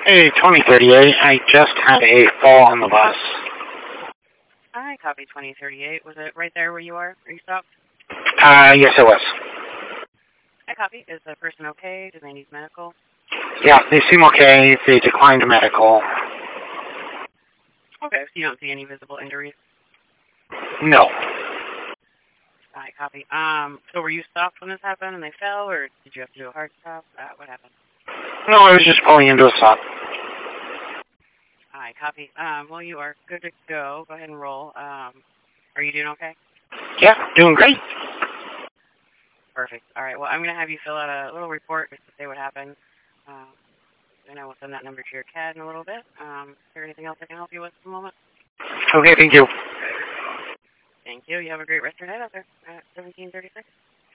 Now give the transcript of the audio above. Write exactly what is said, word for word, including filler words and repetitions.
Hey, twenty thirty-eight. I just had a fall on the bus. Hi, copy twenty thirty-eight. Was it right there where you are? Are you stopped? Uh, yes, it was. Hi, copy. Is the person okay? Do they need medical? Yeah, they seem okay. They declined medical. Okay, so you don't see any visible injuries? No. Hi, copy. Um, so were you stopped when this happened and they fell, or did you have to do a hard stop? Uh, what happened? No, I was just pulling into a stop. Hi, copy. Um, well, you are good to go. Go ahead and roll. Um, are you doing okay? Yeah, doing great. Perfect. All right, well, I'm going to have you fill out a little report just to say what happened. Um, and I will send that number to your C A D in a little bit. Um, is there anything else I can help you with at the moment? Okay, thank you. Thank you. You have a great rest of your night out there at seventeen thirty-six.